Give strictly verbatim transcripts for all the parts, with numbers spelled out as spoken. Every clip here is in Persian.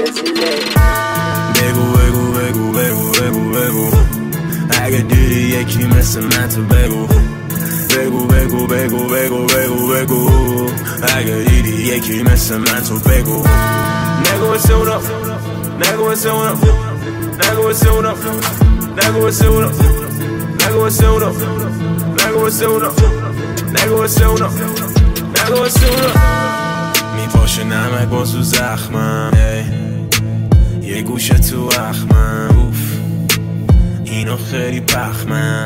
بگو بگو بگو بگو بگو بگو اگه دیدی یکی مثل من تو بگو بگو بگو بگو بگو بگو بگو اگه دیدی یکی مثل من تو بگو نگو واسه اونا نگو واسه اونا نگو واسه اونا نگو واسه اونا نگو واسه اونا نگو واسه اونا نگو واسه اونا نگو واسه اونا میپاشه نمک بازو زخمم یه گوشه تو اخمم اوف اینو خیلی پخمم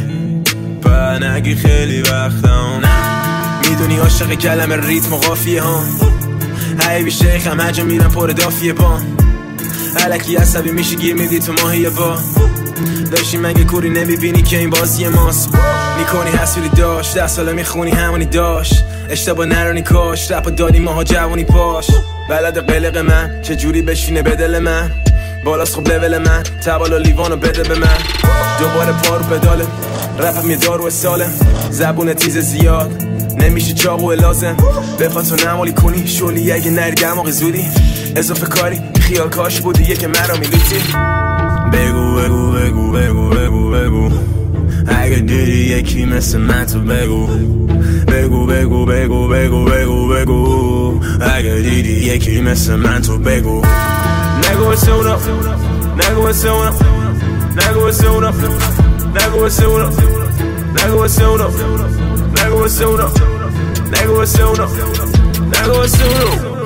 با نگی خیلی وقتم میدونی عاشق کلمه ریتم و قافیه ها حیبی شیخم هجا میرم پر دافیه با علکی عصبی میشی گیر میدی تو ماهی با داشتی مگه کوری نمیبینی که این بازی ماست میکنی حسولی داشت ده ساله میخونی همونی داشت اشتباه نرانی کاش رپا دادی ماها جوانی پاش بلد قلق من چجوری بشینه به دل من بالاست خوب لول من تبالا لیوانو بده به من دوباره پارو پداله رپم یه دارو سالم زبون تیز زیاد نمیشه چاقو لازم بخواد تو نمالی کنی شولی اگه نری دماغ زودی اضافه کاری خیال کاش بودی یه که مرا میلوتی بگو بگو بگو بگو بگو بگو اگه دیدی یکی مثل من تو بگو بگو بگو بگو بگو بگو بگو اگه دیدی یکی مثل من تو بگو نگو واسه اونا نگو واسه اونا نگو واسه اونا نگو واسه اونا نگو واسه اونا نگو واسه اونا نگو واسه اونا نگو واسه اونا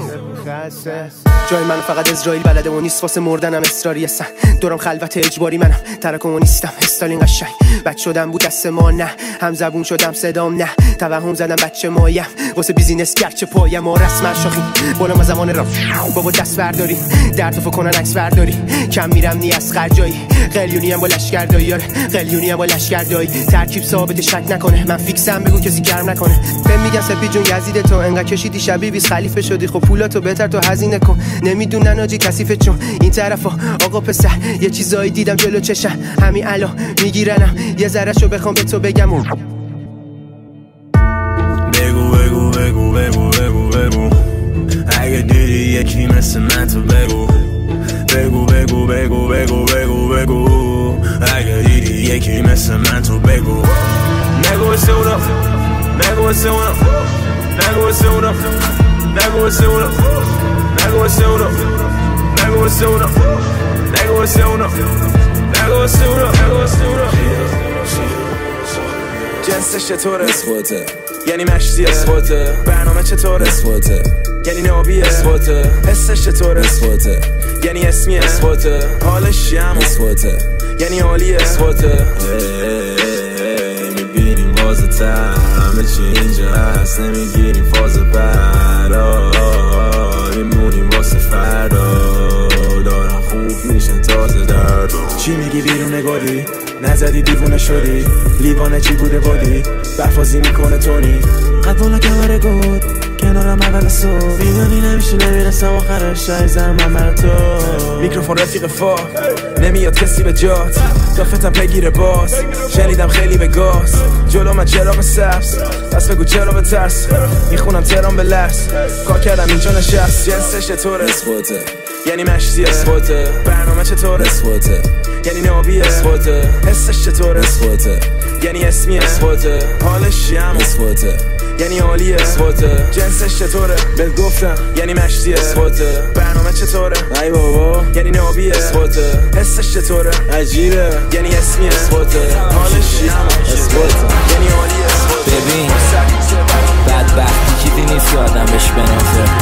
جای من فقط اسرائیل بلده و نیست واسه مردنم اصراری هستن دورم خلوت اجباری منم ترکم و نیستم استالین قشنگ بچ شدم بود دست ما نه هم زبون شدم صدام نه توهم زدم بچه مایم واسه بیزینس گرچه پایم و رسم شاخی بالا ما زمان رام بابا دست برداری در تو فکنن عکس برداری کم میرم نی از خرجایی قلیونی هم با لشکردایی قلیونی هم با لشکردایی ترکیب ثابت شک نکنه من فیکسم بگو کسی گرم نکنه بهم میگن سپی جون یزید تو انقدر کشیدی شبیه بیس خلیفه شدی خب پولاتو بهتر تو هزینه کن نمیدونن آجی کثیفه چون این طرفا آقا پسر یه چیزایی دیدم جلو چشم همین الان میگیرنم یه ذرهشو بخوام به تو بگم و بگو بگو بگو بگو بگو بگو اگه دیدی یکی مثل من تو بگو بگو بگو بگو بگو بگو بگو اگه دیدی یکی مثل من تو بگو نگو واسه اونا نگو واسه اونا نگو واسه اونا نگو واسه اونا نگو واسه اونا نگو واسه اونا نگو واسه اونا نگو واسه اونا نگو واسه اونا جنسش چطوره؟ اثباته یعنی مشتیه اثباته برنامه چطوره؟ اثباته یعنی نابیه اثباته حسش چطوره؟ اثباته یعنی اسمیه اثباته حالش یمه اثباته یعنی عالیه اثباته میبینیم بازه تر همه چی اینجا هست نمیگیریم فاز برا میمونیم واسه فردا دارن خوب میشن تازه درد چی میگی بیرون نگاری؟ نزدی دیوونه شدی لیوانه چی بوده بادی برفازی میکنه تونی قد بالا کمره گود کنارم اول صبح میدونی نمیشه نمیرسم آخرش شایزم من بر تو میکروفون رفیق فا نمیاد کسی به جات دافتم پیگیر باز شنیدم خیلی به گاز جلو من چراغ سبز پس بگو چرا به ترس میخونم ترام به لرس کار کردم اینجا نشست جنسش چطوره؟ اثباته یعنی مشتیه اثباته برنامه چطوره؟ اثباته یعنی نابیه اثباته حسش چطوره؟ اثباته یعنی اسمیه اثباته حالش یمه اثباته یعنی عالیه اثباته جنسش چطوره؟ بهت گفتم یعنی مشتیه اثباته برنامه چطوره؟ ای بابا یعنی نابیه اثباته حسش چطوره؟ عجیبه یعنی اسمیه اثباته حالش یمه اثباته یعنی عالیه ببین بدبختی چیزی نیست که آدم بهش بنازه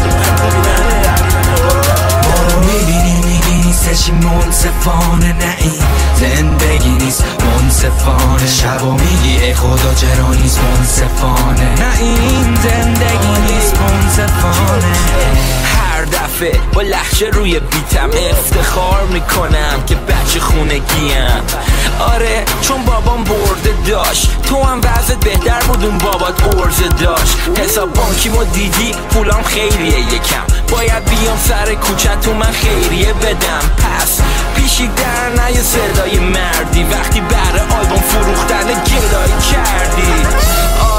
ما رو میبینی میگی نیستشی منصفانه نه این زندگی نیست منصفانه شبا میگی ای خدا چرا نیست منصفانه نه این زندگی نیست منصفانه هر دفعه با لحجه روی بیتم افتخار میکنم که بچه خونگیم آره چون بابام برده داشت تو هم وضعت بهتر بود اون بابات ارزه داشت حساب بانکیمو دیدی پولام خیریه یکم باید بیام سر کوچه تو من خیریه بدم پس پیشی در نه یه صدای مردی وقتی بره آلبوم فروختن گلای کردی آلبوم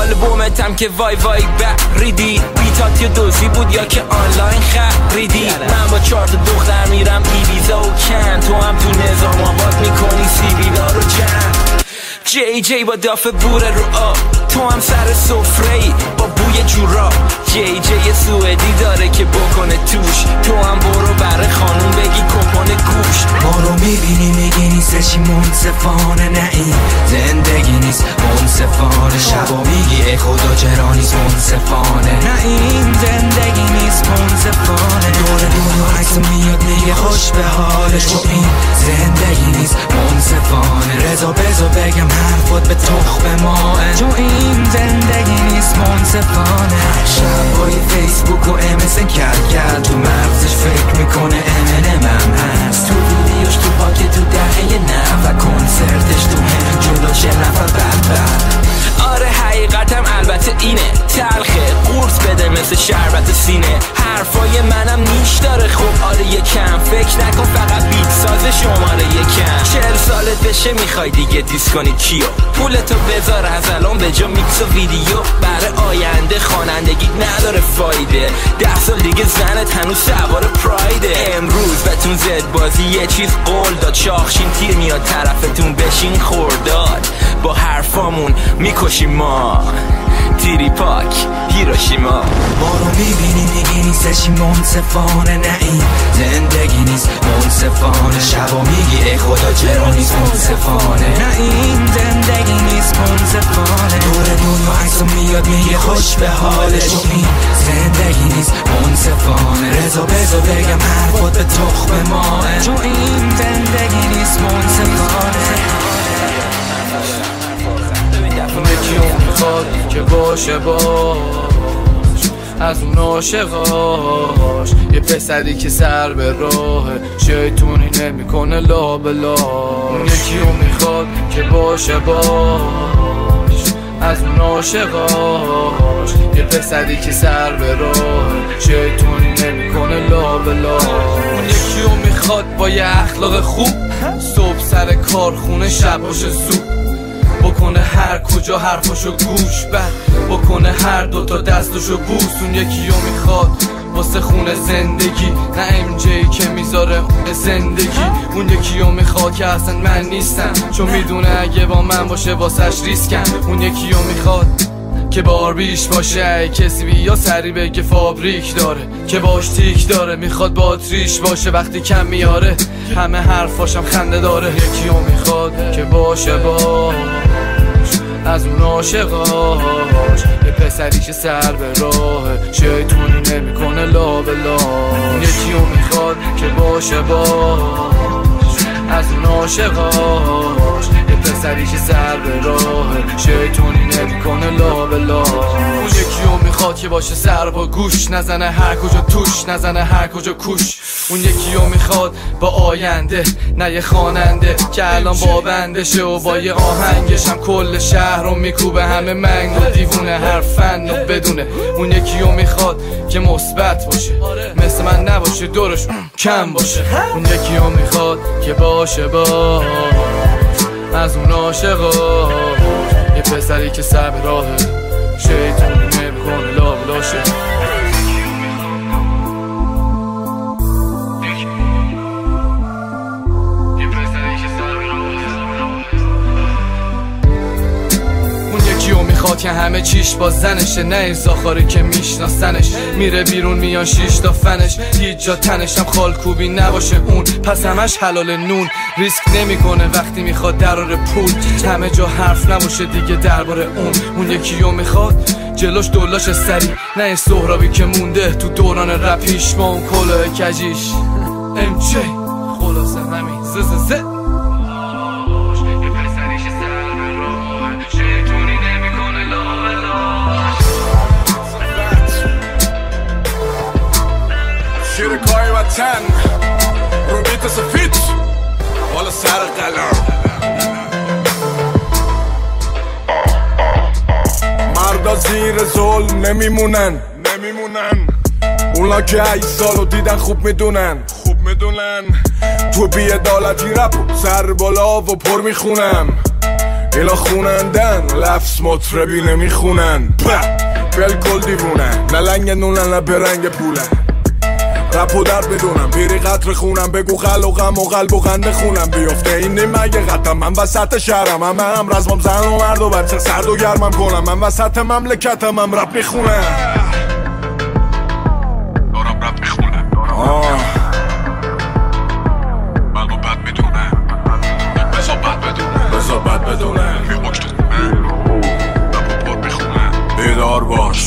دنبالتم که وای وای بریدی بیتات یا دوزی بود یا که آنلاین خریدی من با چهار تا دختر میرم ایبیزا و کن تو هم تو نظام آباد میکنی سیبیلا رو جمع جی جی با دافه بوره رو آب تو هم سر سفره ای با بوی جورا جی جی سوئدی داره که بکنه توش تو هم برو بره خانوم بگی کپون گوش ما رو میبینی میگی نیستشی منصفانه نه این زندگی نیست منصفانه شبا میگی ای خدا چرا نیست منصفانه نه این زندگی نیست منصفانه دور دنیا عکس میاد میگه خوش به حالش تو این زندگی نیست منصفانه رضا بزا بگم حرفات به تخم ماه تو این زندگی نیست منصفانه شبای فیسبوک و امسن کرد کرد تو مغزش فکر میکنه امنم هم هست تو ویدیوش تو پاکت تو دهه نه و کنسرتش تو هم جلوش نفر بد بد آره حقیقتم البته اینه تلخه قورت بده مثل شربت سینه حرفای منم نیش داره خب آره یکم فکر نکن فقط بیت ساز شماره یکم چهل سالت بشه میخوای دیگه دیس کنی کیو پولتو بذار از الان به جا میکس و ویدیو برای آینده خوانندگی نداره فایده ده سال دیگه زنت هنوز سوار پرایده امروز بهتون زد بازی یه چیز قول داد شاخشین تیر میاد طرفتون بشین خورداد با حرفامون میکشیم ما تیری پاک هیروشیما ما رو میبینی میگی نیستشی منصفانه نه این زندگی نیست منصفانه شبا میگی ای خدا چرا نیست منصفانه نه این زندگی نیست منصفانه دور دنیا عکسو میاد میگه خوش به حالش تو این زندگی نیست منصفانه رضا بزا بگم حرفات به تخم ماه تو این زندگی نیست منصفانه یکی اون میخواد که باشه باش از اون عاشقاش یه پسری که سر به راهه شیطونی نمیکنه لا بلا یکی اون میخواد که باشه باش از اون عاشقاش یه پسری که سر به راهه شیطونی نمیکنه لا بلا اون یکی اون میخواد با یه اخلاق خوب صبح سر کارخونه شب باشه زود بکنه هر کجا حرفاشو گوش بد بکنه هر دوتا دستاشو بوس اون یکی رو میخواد واسه خونه زندگی نه ام جی که میذاره اون زندگی اون یکی رو میخواد که اصلا من نیستم چون میدونه اگه با من باشه واسش ریسکم اون یکی رو میخواد که باربیش باشه کسی بیا سری بگه فابریک داره که باش تیک داره میخواد باتریش باشه وقتی کم میاره همه حرفاشم خنده داره یکی رو میخواد که باشه باش از اون عاشقاش یه پسری که سر به راهه شیطونی نمیکنه لا بلا یکی رو میخواد که باشه باش از اون عاشقاش یه پسری که سر به راهه شیطونی نمیکنه لا بلا اون یکی رو میخواد که باشه سر با گوش نزنه هر کجا توش نزنه هر کجا کوش اون یکی رو میخواد با آینده نه یه خواننده که الان با بندشه و با یه آهنگش هم کل شهر رو میکوبه همه منگ و دیوونه هر فن و بدونه اون یکی رو میخواد که مثبت باشه مثل من نباشه دورش کم باشه اون یکی رو میخواد که باشه با از اون عاشقاش یه پسری که سر به راهه شیطونی نمیکنه لا بلاشه میخواد که همه چیش با زنشه نه این زاخاری که میشناسنش میره بیرون میان شیش تا فنش هیچ جا تنشم خالکوبی نباشه اون پس همش حلال نون ریسک نمیکنه وقتی میخواد درار پول همه جا حرف نباشه دیگه درباره اون اون یکی رو میخواد جلوش دولاش سری نه این سهرابی که مونده تو دوران رپیش با اون کلاه کجیش ام جی خلاصه همین زززز شیر کاری وطن رو بیت سفید بالا سر قلم مردا زیر ظلم نمیمونن نمیمونن اونا که ای سالو دیدن خوب میدونن خوب میدونن تو بیعدالتی رپ سر بالا و پر میخونم اینا خونندن لفظ مطربی نمیخونن بلکل دیوونن نه لنگ نونن نه برنگ پولن رپ و در بدونم پیری قطر خونم بگو خل و غم و قلب و خنده خونم بیفته این نیم اگه قطم من وسط شهرم هم هم رزمم زن و مرد و بچه سرد و گرمم کنم من وسط مملکتم هم رپ میخونم دارم رپ میخونم آه بلو بد میدونم بزا بد بدونم بزا بد بدونم یه اکت خونم رپ و پر میخونم بیدار باش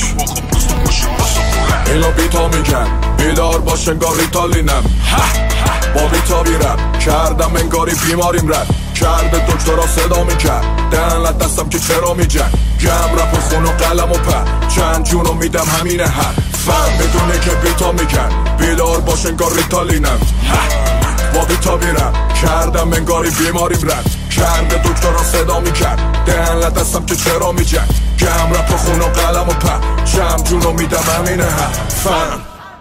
اینا بیتا میکن بیدار باش انگار ریتالینم با بیتا بیرم کردم انگاری بیماریم رد کرده دکترا صدا میکرد دهنت دستم که چرا میجن گم رپ و خون و قلم و پر چند جونو میدم همینه هر فهم بدونه که بیتا میکن بیدار باش انگار ریتالینم با بیتا بیرم کردم انگاری بیماریم رد کرده دکترا صدا میکرد دهنت دستم که چرا میجن گم رپ و خون و قلم و پر چند جونو میدم همینه هر فهم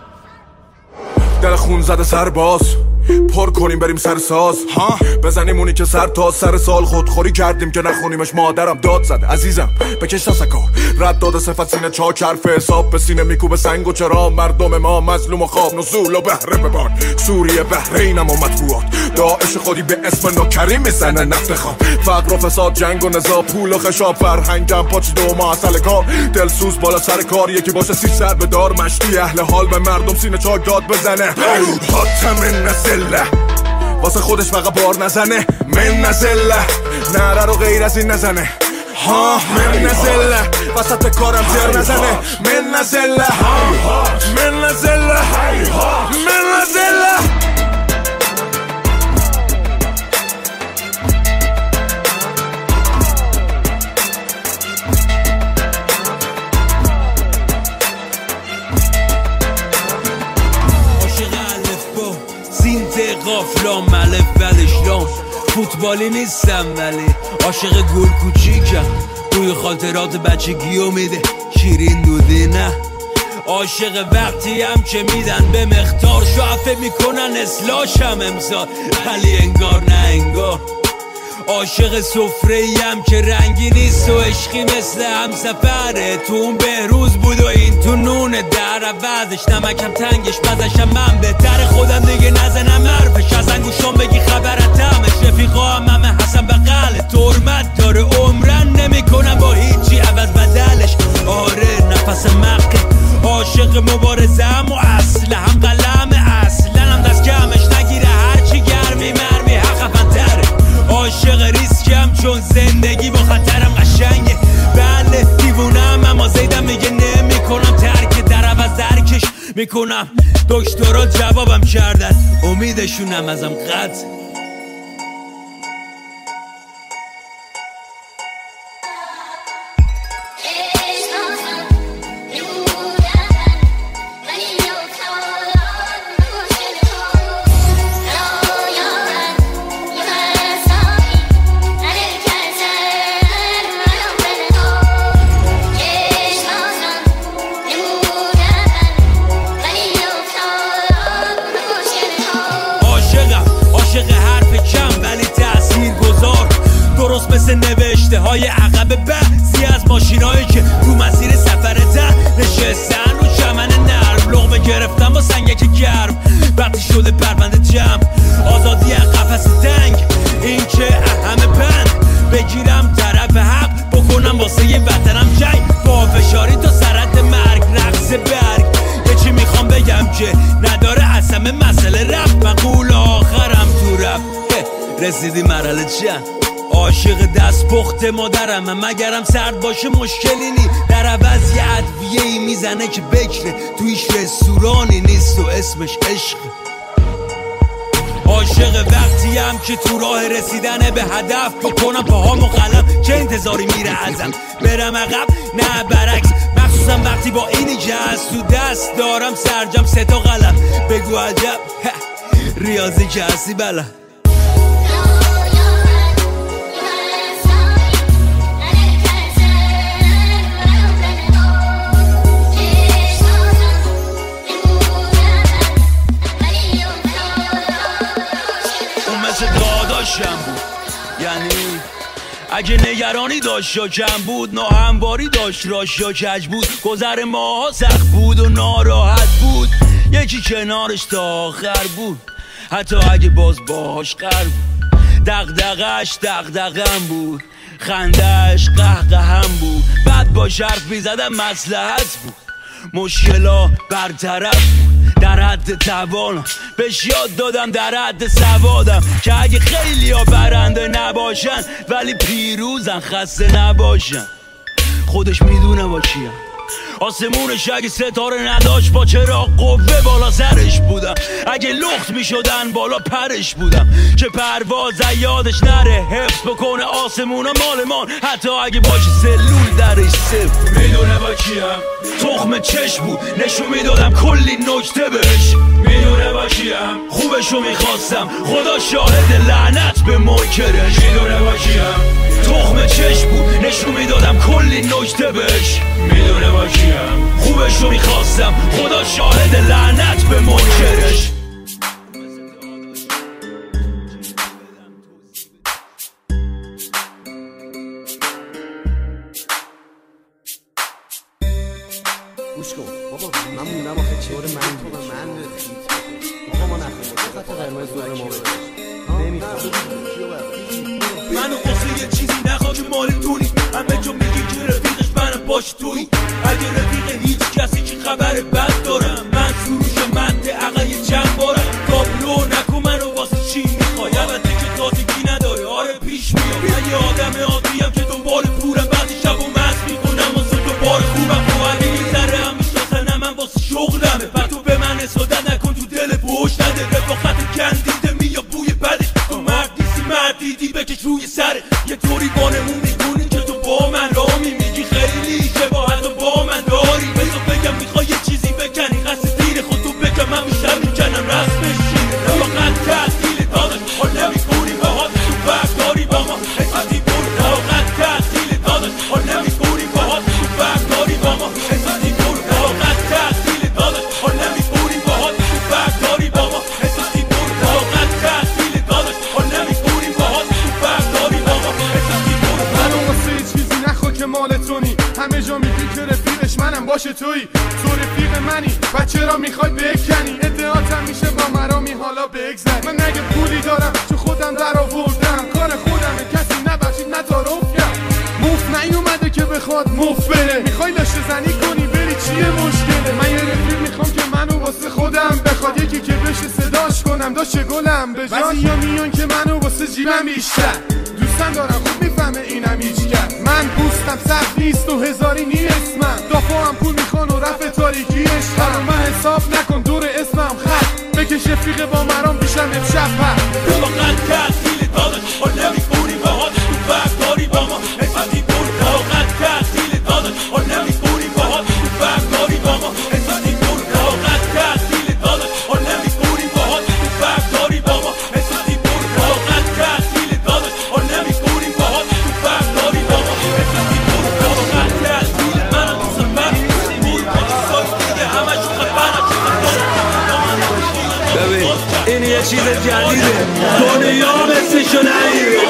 دل خون زده سرباز پر کنیم بریم سر ساز ها بزنیم اونی که سر تا سر سال خودخوری کردیم که نخونیمش مادرم داد زد عزیزم بکش سکا رد داده صفت سینه چاک حرف حساب به سینه میکوبه سنگ و چرا مردم ما مظلوم و خواب نزول و بهره ببان سوریه بحرینم و مطبوعات داعش خودی به اسم نوکریم میزنه نفت خام فقر و فساد جنگ و نزا پول و خشاب فرهنگم پاچ دو ما اصل کار دلسوز بالا سر کار یکی باشه سی سر به دار مشتی اهل حال به مردم سینه چاک داد بزنه حاتم نزله واسه خودش فقط بار نزنه من نزله نره رو غیر از این نزنه ها من نزله وسط کارم تر نزنه من نزله من نزله من نزله قافلام ملف بلشلام فوتبالی نیستم ولی عاشق گل کوچیکم توی خاطرات بچگی و میده شیرین دودی نه عاشق وقتی هم که میدن به مختار شعفه میکنن اصلاحشم امسال ولی انگار نه انگار عاشق سفره‌ایم که رنگی نیست و عشقی مثل همسفره تو اون بهروز بود و این تو نونه در عوضش نمکم تنگش بزشم من بهتر خودم دیگه نزنم حرفش از انگوشم بگی خبرتمش رفیقا هم همه حسن بقل ترمت داره عمرن نمی کنم با هیچی عوض بدلش آره نفس مقه عاشق مبارزم و اصل هم قلم اصلا هم دست کمش نگیره هرچی گرمی مرمی حق فنتره عاشق ریسکم چون زندگی با خطرم قشنگه بله دیوونم اما زیدم میگه نمی کنم ترک در عوض درکش میکنم دکترها جوابم کردن امیدشونم ازم قطع مثل نوشته های عقب بعضی از ماشینایی که تو مسیر سفرتن نشستن رو چمن نرم لقمه گرفتم با سنگک گرم وقتی شده پرونده جمع آزادی قفس تنگ این که همه بند بگیرم طرف حق بکنم واسه یه وطنم جنگ با فشاری تا سرت مرگ رقص برگ یه چی میخوام بگم که نداره اصلا مسئله رفت مقول آخرم تو رفت رسیدی مرحله چند عاشق دست پخت مادرم مگرم سرد باشه مشکلی نی در عوض یه ادویه ای میزنه که بکره تویش رستورانی نیست و اسمش عشق عاشق وقتی هم که تو راه رسیدن به هدف بکنم پاهامو قلم چه انتظاری میره ازم برم عقب نه برعکس مخصوصا وقتی با اینی که از تو دست دارم سرجم سه تا قلم بگو عجب ریاضی که هستی بله بود یعنی اگه نگرانی داشت یا کم بود، ناهمواری داشت راش یا کج بود، گذر ماها سخت بود و ناراحت بود، یکی کنارش تا آخر بود، حتی اگه باز باهاش قرار بود. دغدغش دغدغم بود، خندهش قهقهم بود، بعد با حرف میزدم مصلحت بود، مشکلا برطرف بود، در حد توانم بهش یاد دادم، در حد سوادم که اگه خیلی ها برنده نباشن ولی پیروزن، خسته نباشن. خودش میدونه با کیم، آسمونش اگه ستاره نداشت با چرا قوه بالا سرش بودم، اگه لخت میشدن بالا پرش بودم، که پرواز یادش نره، حفظ بکنه آسمون و مالمان، حتی اگه باشه سلول درش صفر. میدونه با کیم، تخم چشم بود نشون میدادم کلی نکته بهش، میدونه با کیم، خوبشو میخواستم خدا شاهد لعنت به منکرش، میدونه با کیم، تخم چشم بود نشون میدادم کلی نکته بهش، میدونه با کیم، خوبشو میخواستم خدا شاهد لعنت به منکرش. گوش کن بابا، من موندم آخه چهار من تو من بخواه ما نخواهیم خط قرمز دور ما بگش نمیخواه منو قصه یه چیزی نخواه که مال دونی، همه جا میگی که رفیقش منم باش توی، اگه رفیق هیچ کسی که خبر بد دارم، من سروش منده عقل چند بارم، تابلو نکن منو واسه چی میخوای، البته که تازگی نداره آره پیش میاد، من یه آدم عادیم که دنبال پورم، بعضی شب و مست میکنم واسه دوباره خوبم، خب اگه یه ذره هم میشناسن من واسه شغلمه، بعد تو به من اصادت نکن تو دل بوش نده، رفاقت کندیده میاد بوی بده، تو مرد نیستی مرد دیدی بکش روی سره، یه طوری بانمون میکنی که تو با من رامی میگی خیلی شباهت و با من داری، بذار بگم میخوای یه چیزی بکنی قصد دیر خود تو بگم، من بیشتر میکنم رسمش شیره، رفاقت تحصیل داداش حال نمیکنی باهات، تو فرق داری با ما حساتی برو، رفاقت تحصیل داداش حال نمیکنی باهات، تو فرق داری با ما حساتی برو، رفاقت تحصیل داداش حال نمیکنی باهات، تو فرق داری با ما حساتی برو، رفاقت تحصیل داداش حال نمیکنی باهات، تو فرق داری با ما حساتی برو. منو واسه چیزی نخوا که مال تونی، همه جا میگی که رفیقش منم باشه تویی، تو رفیق منی و چرا میخوای بکنی، ادعاتم میشه با مرامی حالا بگذری، من نگه پولی دارم چون خودم در آوردم، کار خودمه کسی نبخشید نتارف کرد، موف نیومده که بخواد موف بره، میخوای داشته زنی کنی بری چیه مشکله، من یه رفیق میخوام که منو واسه خودم بخواد، یکی که بشه صداش کنم داشته گلم به جان، بعضی ها میان که منو واسه جیبم بیشتر دوستم دارم، خوب میفهمه اینم هیچ کرد، من پوستم سخت نیست و هزاری نیست، من دافعم پول میخوان و رفع تاریکیش، حالا من حساب نکن دور اسمم خط بکش رفیق با مرام بیشم امشب هر رفاقت تحصیل داداش حال نمیکنی باهات، تو فرق داری با ما حساتی برو، رفاقت تحصیل داداش حال نمیکنی باهات، تو فرق داری با ما حساتی برو، رفاقت تحصیل داداش حال نمیکنی باهات، تو فرق داری با ما حساتی برو، رفاقت تحصیل داداش حال نمیکنی باهات، تو فرق داری با ما حساتی برو، رفاقت تحصیل منم تو سفر بود کنی سال دیگه همش خفنم ببین این یه چیز جدیده، دنیا مثلشو نهیده،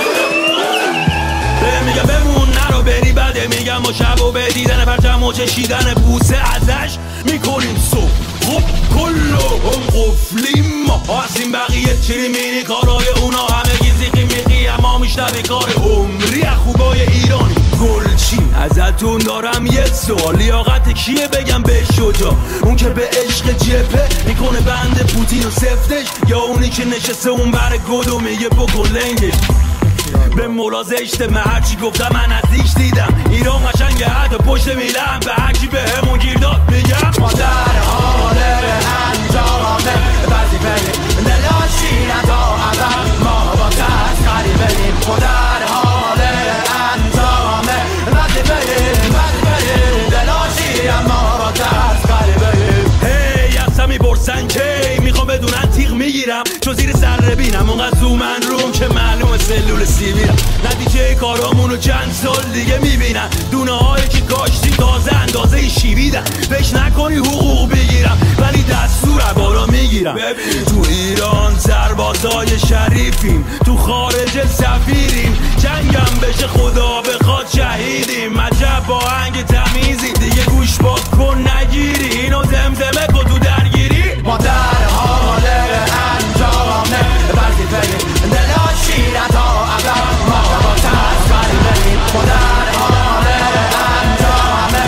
میگم بمون نرو بری بده، میگم با شب و به دیدن پرچم و چشیدن بوسه ازش میکنیم صبح، خب کلهم قفلیم ما هستیم، بقیه چیری مینی کارای اونا همه گیزی میقی، اما میشنوی کار عمری خوبای ایرانی گلچین، ازتون دارم یه سوال، لیاقت کیه بگم به شجا، اون که به عشق جبه میکنه بند پوتین و سفتش، یا اونی که نشسته اون بر گد و میگه بکن لنگش، به مولا زشته من هرچی گفتم من نزدیک دیدم، ایران قشنگه حتی پشت میلم، به هرکی به همون گیر داد میگم ما در حال انجام وظیفه دلاشی نتا اول، ما با تسخری بریم، ما در حال انجام وظیفه وظیفه دلاشی، اما با تسخری بریم. هی اصلا میپرسن کی میخوام بدونن تیغ میگیرم، چون زیر سر بینم اونقدر زومن روم که معلومه سلول سیبیرم، نتیجه کارامونو چند سال دیگه میبینن. دونه هایی که کاشتی تازه اندازه شیویدن. فکر نکنی حقوق بگیرم ولی دستور بالا میگیرم. ببین تو ایران سربازای شریفیم، تو خارج سفیریم، جنگم بشه خدا بخواد شهیدیم. عجب با آهنگ تمیزی دیگه گوش باد کن نگیری، اینو زمزمه کن تو درگیری. ما در حال انجامه وظیفه دلاشیره تا ابد، ما با تسکری بریم. ما در حال انجامه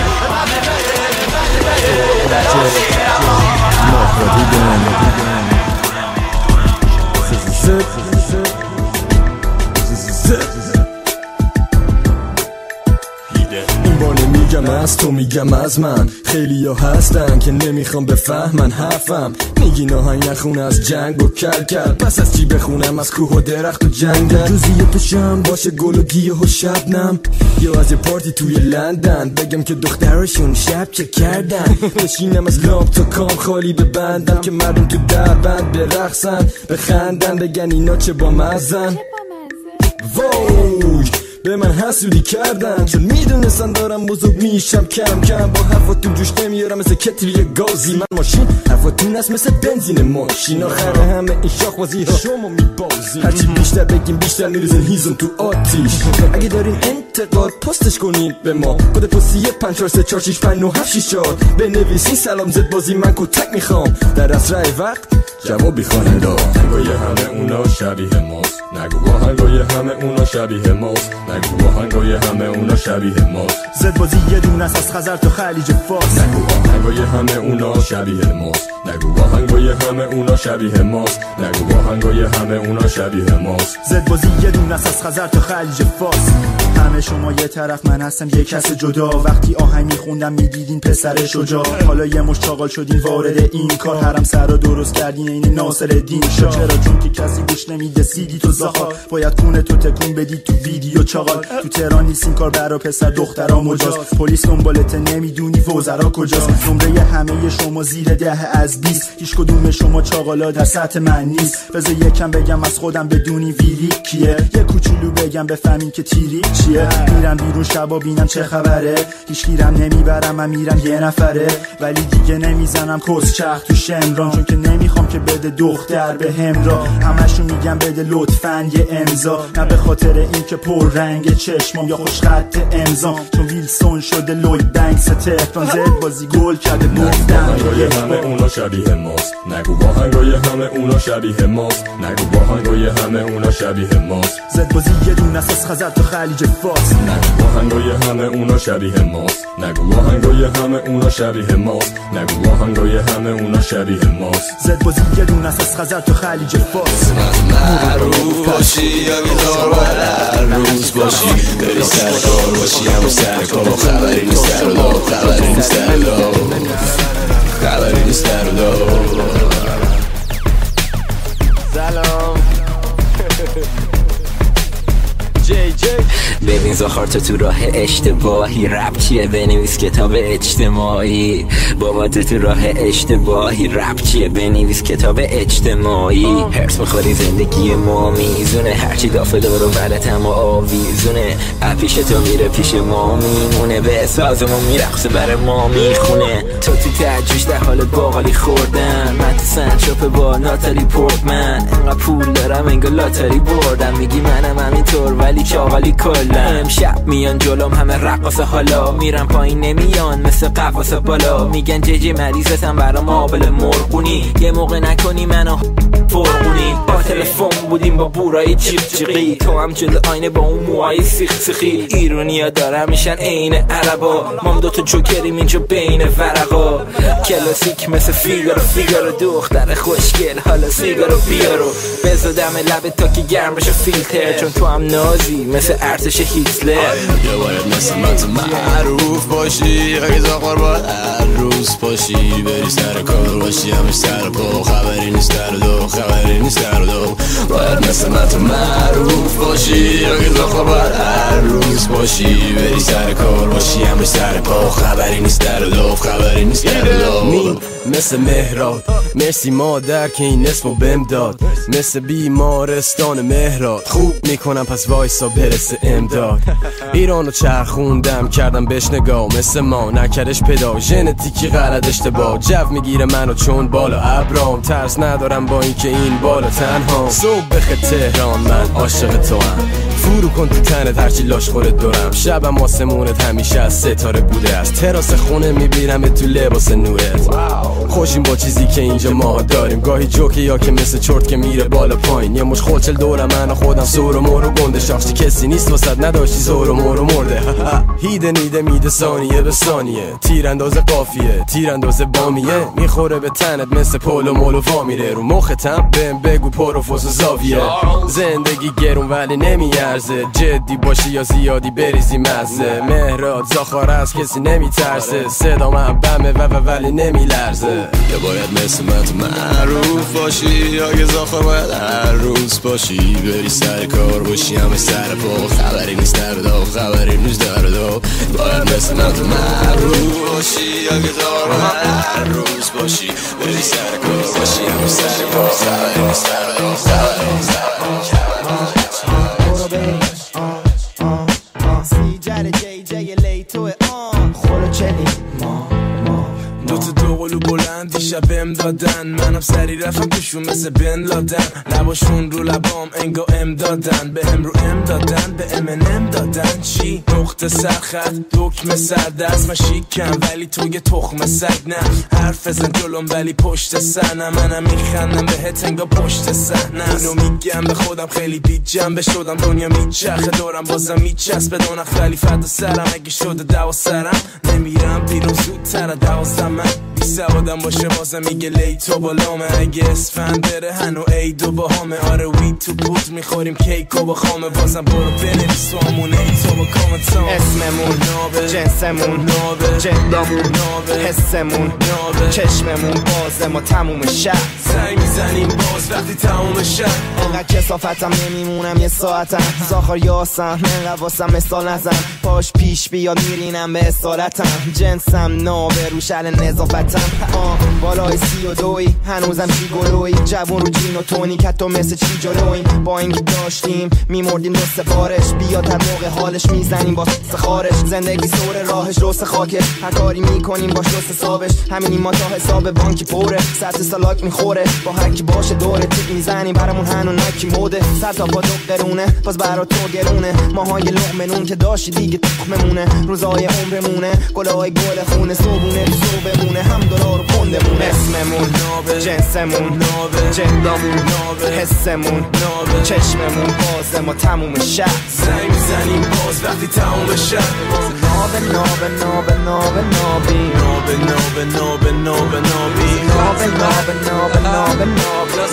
وظیفه دلاشیره این بار نمیگم از تو میگم از من. خیلی ها هستن که نمیخوام بفهمن حرفم. میگی ناهنگ نخون از جنگ و کل کل، پس از چی بخونم از کوه و درخت و جنگل. روزی پشم باشه گل و گیاه و شبنم، یا از یه پارتی توی لندن بگم که دخترشون شب چه کردن. بشینم از لامپ تا کام خالی ببندم که مردم تو در بند برقصن بخندن بگن اینا چه با مزن. وای به من حسودی کردن چون میدونستن دارم بزرگ میشم کم کم. با حرفاتون جوش نمیارم مثل کتری گازی. من ماشین حرفاتون است مثل بنزین ماشین. آخر همه این شاخبازی ها شما میبازی. هرچی بیشتر بگیم بیشتر میریزن هیزم تو آتیش. اگه دارین انتقاد پستش کنین به ما. کد پستی پنج چهار سه چهار شش پنج نه هفت شش چهار بنویسین سلام زد بازی من کتک میخوام. در اسرع وقت جوابی خواننده. آهنگای همه اونا شبیه ماست، نگو آهنگای همه اونا شبیه ماست، نگو آهنگای همه اونا شبیه ماست. زد بازی یه دونه از خزر تا خلیج فارس. نگو آهنگای همه اونا شبیه ماست، نگو آهنگای همه اونا شبیه ماست، نگو آهنگای همه اونا شبیه ماست. زد بازی یه دونه از خزر تا خلیج فارس. همه شما یه طرف من هستم یه کس جدا. وقتی آهنگ میخوندم میدیدین پسر شجاع، حالا یه مش چاقال شدین وارد این کار. حرم سر رو درست کردین این ناصرالدین شاه. چرا؟ چون که کسی گوش نمیده سیدی تو زاخا. باید کونه تو تکون بدی تو ویدیو چاقال. تو تهران نیست این کار برا پسر دخترا مجاز. پلیس دنبالت نمیدونی وزرا کجاست. نمره همه شما زیر ده از بیست. هیچ کدوم شما چاقالا در سطح من نیست. بذار یکم بگم از خودم بدونی ویری کیه. یه کوچولو بگم بفهمین که تیری چیه. میرم بیرون شبا بینم چه خبره. هیچ گیرم نمیبرم من میرم یه نفره. ولی دیگه نمیزنم کس چخ تو شمران، چون که نمیخوام که بده دختر به همراه. همشون میگم بده لطفاً یه امضا، نه به خاطر این که پر رنگ چشمام یا خوش خط امضام، چون ویلسون شده لوید بنکس تهران. زد بازی گل کرده گفتم آهنگای همه اونا شبیه ماست، نگو آهنگای همه اونا شبیه ماست، نگو آهنگای همه اونا شبیه ماست. زد بازی یه دونه از خزر تا خلیج فارس. نگو آهنگای همه اونا شبیه ماست، نگو آهنگای همه اونا شبیه ماست، نگو آهنگای همه اونا شبیه ماست. زد بازی یه دونه از خزر تا خلیج فارس. معروف باشی یا بیدار باید هر روز باشی، بری سر کار باشی همون سر کار. خبری نیست در و دار، خبری نیست در و دار، خبری نیست در و دار. سلام جی جی. ببین زخار تو تو راه اشتباهی، رپ چیه بنویس کتاب اجتماعی. بابا تو تو راه اشتباهی، رپ چیه بنویس کتاب اجتماعی. هرس میخوری زندگی ما میزونه، هرچی دافه دارو بلتم و آویزونه. اپیش تو میره پیش ما میمونه، به سازمون میرقصه بر ما میخونه. تو تو تجوش در حال باقالی خوردن، من تو سنچاپ با ناتالی پورتمن. انقدر پول دارم انگار لاتاری بردم، میگی منم همینطور ولی چاقالی کلا. امشب میان جلوم همه رقاصه، حالا میرم پایین نمیان مثل قفاس بالا. میگن ججی مریضتم برام آبل مرغونی، یه موقع نکنی منو فرغونی. با تلفن بودیم با بورای چیق چیقی، تو هم جلو آینه با اون موهای سیخ سیخی. ایرونیا دارم میشن عین عربا، مام دوتا جوکریم اینجا بین ورقا. کلاسیک مثل فیگارو فیگارو، دختر خوشگل حالا سیگارو بیارو. بزدم لبت تا که گرم بشه فیلتر، چون تو هم نازی مثل ارتش هیتلر. یا باید مثل من تو معروف باشی، اگه زاقار باید هر روز باشی، بری سر کار باشی همش سر پا. خبری نیست در و دو، خبری نیست در و دو. باید مثل من تو معروف باشی، اگه زاقار باید هر هر روز باشی بری سر کار باشی همه سر پا خبری نیست در لوف خبری نیست در لوف مین مثل مهراد مرسی مادر که این اسمو بهم داد مثل بیمارستان مهراد خوب میکنم پس وایسا برسه امداد ایرانو چرخوندم کردم بهش نگاه مثل ما نکردش پدا ژنتیکی غلط اشتباه جو میگیره منو چون بالا ابرام ترس ندارم با اینکه این بالا تنها صبح بخیر تهران من عاشق تو هم فرو کن تو تنت هرچی لاش خورت دورم شبم آسمونت همیشه از ستاره بوده از تراس خونه میبینم تو لباس نورت خوشیم با چیزی که اینجا ما داریم گاهی جوکه یا که مثل چرت که میره بالا پایین یه مش خلچل دورم من و خودم سور و مور و گنده شاخشی کسی نیست واسد نداشتی زور و مور و مرده هیده نیده میده ثانیه به ثانیه تیرانداز قافیه تیرانداز بامیه میخوره به تنت مثل پول و مول و وا میره رو مختم بهم بگو پروفوس و زاویه زندگی گرون ولی نمیارزه جدی باشی یا زیادی بریزی مزه مهراد زاخار از کسی نمیترسه صدا من بمه و و ولی نمیلرزه یا باید مثل من تو معروف باشی یا که زاخار باید هر روز باشی بری سر کار باشی همه سر پا خبری نیست در دو خبری نیست در دو باید مثل من تو معروف باشی یا که زاخار باید هر روز باشی بری سر کار باشی همه سر پا خبری نیست در دو خبری نیست در دو تا دو قلو بلند دیشب ام دادن منم سری رفتم توشون مثل بن لادن لباشون رو لبام انگا ام دادن به هم رو ام دادن به ام ام دادن چی؟ نقطه سرخط دکمه سردست من شیکم ولی تو یه تخم سگ نه حرف بزن جلوم ولی پشت سنم منم میخندم بهت انگا پشت صحنه اینو میگم به خودم خیلی بی جنبه شدم دنیا میچرخه دورم بازم میچسبه دونخ ولی فدا سرم اگه شده دوا سرم نمیرم بیرون زودتر دوازدم من بی سوادم باشه بازم میگه لیتو بالامه اگه اسفند بره هنو ایدو با همه آره وی تو بود میخوریم کیکو با خامه بازم برو بنویس تو همون ایتو با کامنتام اسممون نابه جنسمون نابه جدامون نابه حسمون نابه چشممون بازه ما تموم شب زنگ میزنیم باز وقتی تموم شب انقدر کسافتم نمیمونم یه ساعتم زاخار یاسم من واسم مثال نزن پاش پیش بیاد میرینم به اصالتم جنسم نابه رو شل نظافتم آه بالای سی و دوی هنوزم چی گلوی جوون رو جین و تونی که تو مثل چی جلویم با اینکه داشتیم میمردیم دست بارش بیاد هر موقع حالش میزنیم با سخارش زندگی سور راهش روس خاکه هر کاری میکنیم باش روس حسابش همینی ما تا حساب بانکی پره سطح سالاک میخوره با هر کی باشه دوره تیک میزنیم برامون هنو نکی موده سر تا با دو قرونه باز برا تو گرونه ماهای لقمنون که داشتی دیگه تخممونه روزای عمرمونه گلای گل خونه صبونه صبحمونه هم دلار و پندمونه اسممون نابه جنسمون نابه جدامون نابه حسمون نابه چشممون بازه ما تموم شب زنگ میزنیم باز وقتی تموم شب نابه نابه نابه نابه نابی نابه نابه نابه نابه نابی نابه نابه نابه نابه نابه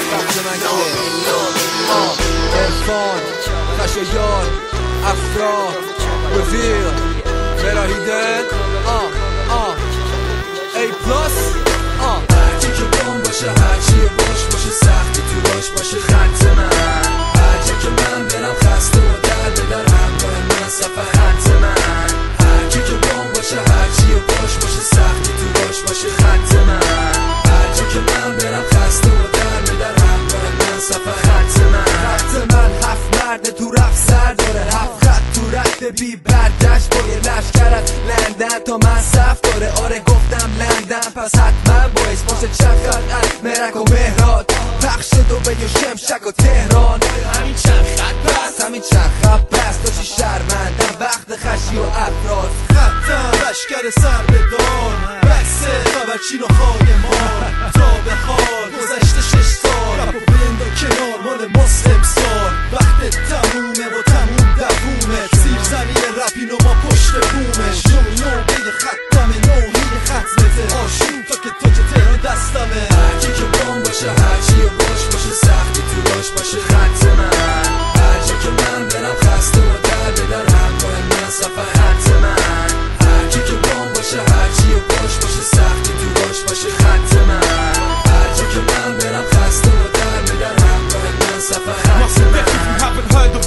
عرفان خشایار افراد رفیق براهیده آه آه ای پلاس آه هرچی که بام باشه هرچی باش باشه سختی تو باش باشه خط من هرچی که من برم خسته و در بدر همراه من صفحه خط من هرچی که بام باشه هرچی باش باشه سختی تو باش باشه خط من هرچی که من برم خسته و در بدر همراه من صفحه خط من خط من هفت مرد تو رفت سر داره هفت خط تو رد بی بردشت با یه لشکرت لندن تا من صف داره آره گفتم لندن پس حتما باید باشه چند خط از مرک و مهراد پخش دو به شمشک و تهران همین چند خط بس همین چند خط بس داشتی شرمندم وقت خشی و افراد خطم لشکر سر به دان بسه خبرچین و خایمان تا به حال گذشته شش سال رپ و بند و کنار مال مسلم سال وقت تمومه و تموم دوومه سیر زمین رپین و ما پشت بومش نو نو بید ختمه نوهید ختمته آشون تا که تو که تهران دستمه هرچی که بام باشه هرچی باش باشه سختی تو باش باشه خط من هرچی که من برم خسته و در بدر همراه من صفحه خط من هرچی که بام باشه هرچی باش باشه سختی تو باش باشه خط من هرچی که من برم خسته و در بدر همراه من صفحه خط من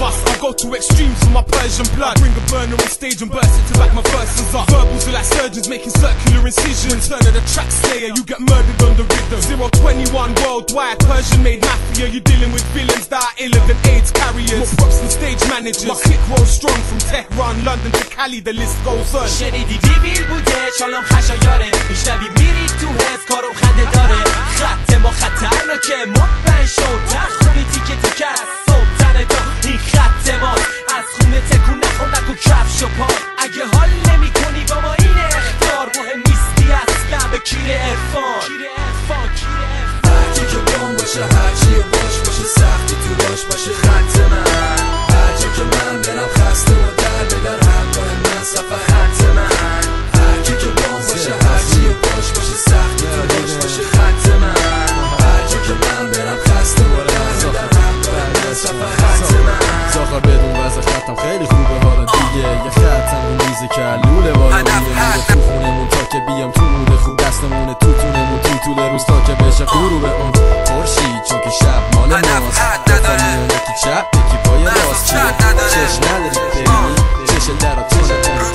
go to extremes for my Persian blood. I bring a burner on stage and burst it to back my verses up. Verbals are like surgeons making circular incisions. Turn of the track slayer, you get murdered on the rhythm. Zero twenty-one worldwide, Persian made mafia. You're dealing with villains that are iller than AIDS carriers. More props than stage managers. My click rolls strong from Tehran, London to Cali, the list goes on. شنیدی دیویل بوده چالم خشایاره میشنوی میری تو حس کارم خنده داره خط ما خطرناکه مطمئن شد در خونی تیکه تیکه از سلطن دا این خط ما از خونه تکون نخور نکن کفش و پا اگه حال نمی کنی با ما این اختار مهم نیستی اصلا به کیر ارفان هرکی که بام باشه هرچی باش باشه سختی تو باش باشه خط من هرچی که من برم خسته و در به در همراه من صفحه خط من هرکی که بام باشه هرچی باش باشه سختی تو باش باشه خط من هرچی که من برم خسته و در به در همراه من صفحه خط من زاخر بدون وضع خطم خیلی خوبه حالا دیگه یه خطم رو میزه که لوله بالا میره تو خونمون تا که بیام تو موده خوب دستمونه تو تونمون تو طول روز تا که بشه غروب اون خورشید چون که شب مال ماست خواهیم یکی چپ یکی پای راست چیه چشم نداری ببینی چشم درا تو نتون